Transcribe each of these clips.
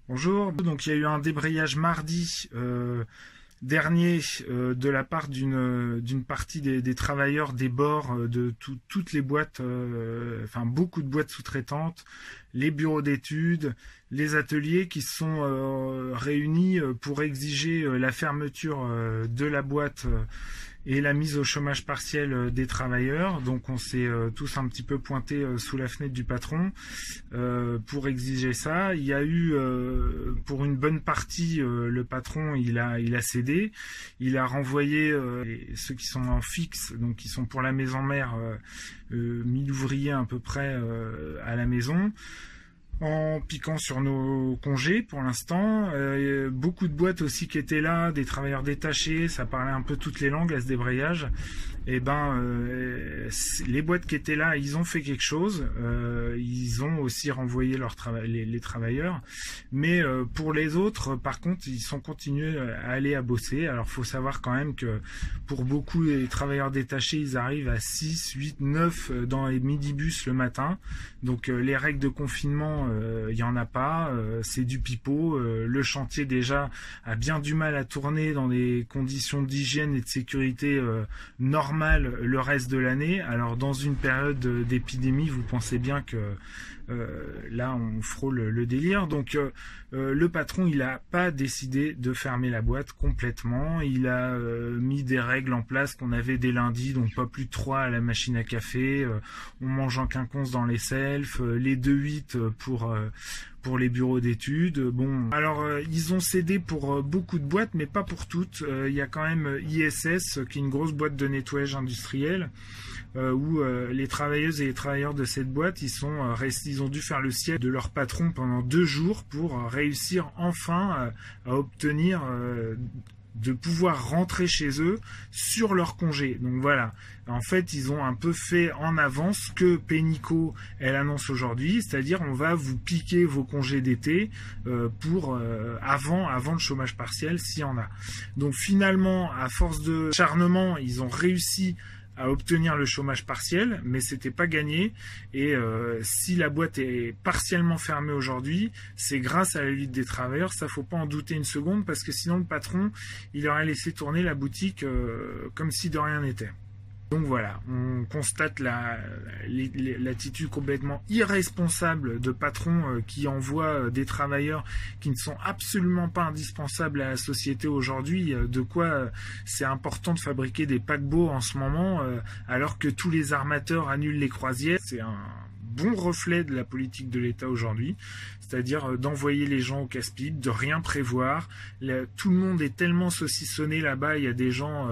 Bonjour, donc il y a eu un débrayage mardi dernier de la part d'une partie des travailleurs des bords de toutes les boîtes, enfin beaucoup de boîtes sous-traitantes, les bureaux d'études, les ateliers qui se sont réunis pour exiger la fermeture de la boîte et la mise au chômage partiel des travailleurs. Donc on s'est tous un petit peu pointés sous la fenêtre du patron pour exiger ça. Il y a eu pour une bonne partie le patron il a cédé, il a renvoyé ceux qui sont en fixe, donc qui sont pour la maison mère, 1000 ouvriers à peu près à la maison, en piquant sur nos congés pour l'instant. Beaucoup de boîtes aussi qui étaient là, des travailleurs détachés, ça parlait un peu toutes les langues à ce débrayage. Et les boîtes qui étaient là, ils ont fait quelque chose, ils ont aussi renvoyé les travailleurs, mais pour les autres, par contre, ils sont continués à aller à bosser. Alors faut savoir quand même que pour beaucoup les travailleurs détachés, ils arrivent à 6, 8, 9 dans les midibus le matin, donc les règles de confinement, il n'y en a pas, c'est du pipeau. Le chantier déjà a bien du mal à tourner dans des conditions d'hygiène et de sécurité normales le reste de l'année. Alors dans une période d'épidémie, vous pensez bien que là on frôle le délire. Donc le patron il a pas décidé de fermer la boîte complètement, il a mis des règles en place qu'on avait dès lundi, donc pas plus de 3 à la machine à café, on mange en quinconce dans les selfs, les 2-8 pour les bureaux d'études. Bon, alors ils ont cédé pour beaucoup de boîtes, mais pas pour toutes. Il y a quand même ISS, qui est une grosse boîte de nettoyage industriel, où les travailleuses et les travailleurs de cette boîte, ils ont dû faire le siège de leur patron pendant 2 jours pour réussir enfin à obtenir de pouvoir rentrer chez eux sur leur congé. Donc voilà, en fait ils ont un peu fait en avance ce que Pénicaud elle annonce aujourd'hui, c'est-à-dire on va vous piquer vos congés d'été pour avant le chômage partiel s'il y en a. Donc finalement, à force de acharnement, ils ont réussi à obtenir le chômage partiel, mais c'était pas gagné. Et si la boîte est partiellement fermée aujourd'hui, c'est grâce à la lutte des travailleurs. Ça, faut pas en douter une seconde, parce que sinon le patron, il aurait laissé tourner la boutique comme si de rien n'était. Donc voilà, on constate l'attitude complètement irresponsable de patrons qui envoient des travailleurs qui ne sont absolument pas indispensables à la société aujourd'hui. De quoi c'est important de fabriquer des paquebots en ce moment, alors que tous les armateurs annulent les croisières. C'est un bon reflet de la politique de l'État aujourd'hui, c'est-à-dire d'envoyer les gens au casse-pipe, de rien prévoir. Tout le monde est tellement saucissonné là-bas, il y a des gens,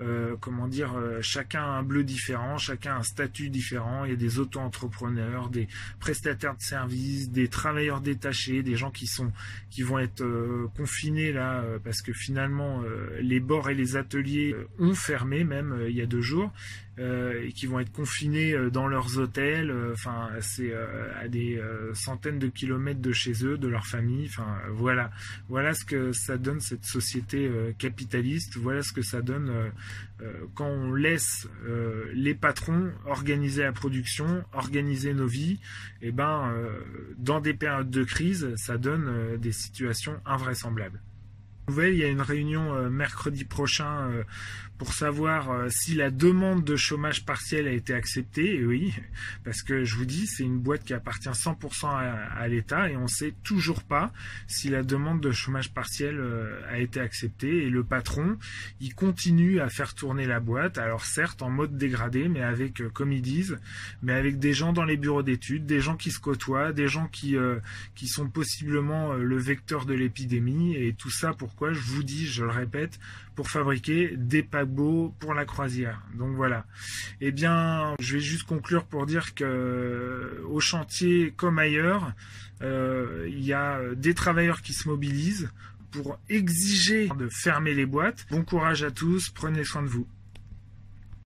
chacun a un bleu différent, chacun a un statut différent, il y a des auto-entrepreneurs, des prestataires de services, des travailleurs détachés, des gens qui vont être confinés là, parce que finalement les bords et les ateliers ont fermé même il y a 2 jours, et qui vont être confinés dans leurs hôtels, c'est à des centaines de kilomètres de chez eux, de leur famille. Voilà ce que ça donne, cette société capitaliste. Voilà ce que ça donne quand on laisse les patrons organiser la production, organiser nos vies. Et dans des périodes de crise, ça donne des situations invraisemblables. Il y a une réunion mercredi prochain pour savoir si la demande de chômage partiel a été acceptée. Et oui, parce que je vous dis, c'est une boîte qui appartient 100% à l'État et on ne sait toujours pas si la demande de chômage partiel a été acceptée. Et le patron, il continue à faire tourner la boîte, alors certes en mode dégradé, mais avec, comme ils disent, mais avec des gens dans les bureaux d'études, des gens qui se côtoient, des gens qui sont possiblement le vecteur de l'épidémie. Et tout ça, pourquoi? Je vous dis, je le répète, pour fabriquer des paquebots pour la croisière. Donc voilà. Eh bien, je vais juste conclure pour dire que au chantier comme ailleurs, il y a des travailleurs qui se mobilisent pour exiger de fermer les boîtes. Bon courage à tous, prenez soin de vous.